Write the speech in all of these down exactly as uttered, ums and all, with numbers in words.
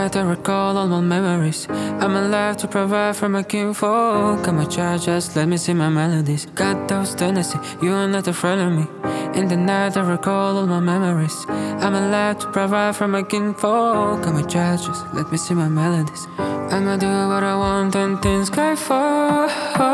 night I recall all my memories. I'm alive to provide for my kinfolk. I'm a child, just let me sing my melodies. Got those tendencies, you are not afraid of me. In the night I recall all my memories. I'm alive to provide for my kinfolk. I'm a child, just let me sing my melodies. I'ma do what I want and things can fall.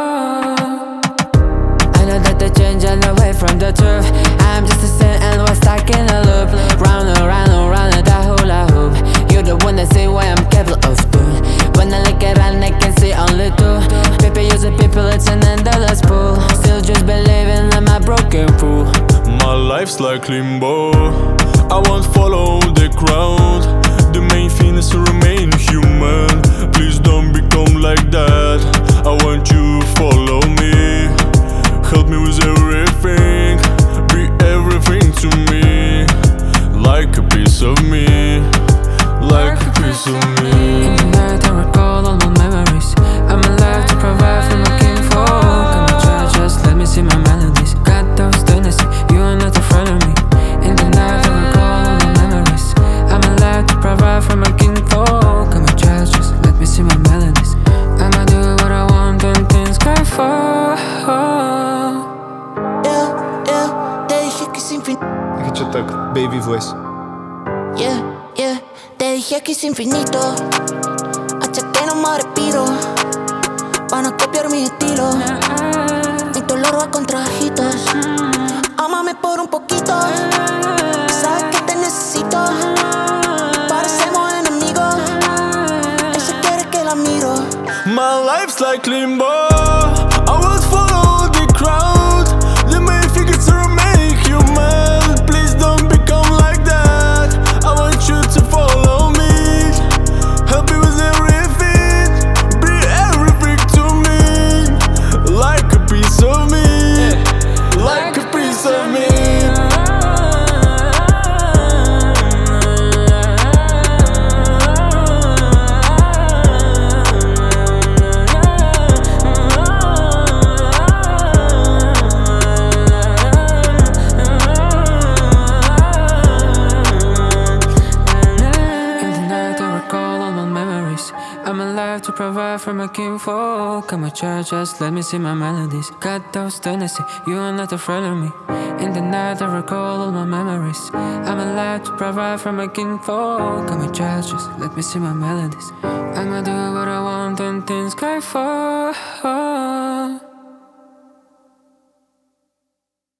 I know that they change and away from the truth. I'm just a saint and we're stuck in a loop. Round and round and round and that hula hoop. You're the one that say what I'm capable of doing. When I look around I can see only two people using people, it's an endless pool. Still just believing I'm a broken fool. My life's like limbo, I won't follow the crowd. The main thing is to remain human. Please don't become like that. I want you to follow me. Help me with everything. Be everything to me. Like a piece of me. Like a piece of me. In the night I recall all my memories. I'm alive to provide for my kinfolk. I'm a child, just let me sing my melodies. Got those tendencies, you are not afraid of me. In the night I recall all my memories. I'm alive to provide for my kinfolk. I'm a child, just let me sing my melodies. I'ma do what I want and things can fall. Yeah, yeah, te dije que sin fin. Хочу так, baby voice. Yeah, yeah, te dije que es infinito. Hasta que no me respiro. Van a copiar mi estilo. Mi dolor va contra trajitos. Ámame por un poquito. Sabes que te necesito. Parecemos enemigos. Él se quiere que la miro. My life's like limbo, I won't follow the crowd. The main thing is to remain human. Please don't become like that. I want you to follow me. Help me with everything. Be everything to me. Like a piece of me. Like a piece of me. I'm alive to provide for my kinfolk. I'm a child, just let me sing my melodies. Got those tendencies, you are not afraid of me. In the night I recall all my memories. I'm alive to provide for my kinfolk. I'm a child, just let me sing my melodies. I'ma do what I want and things can fall.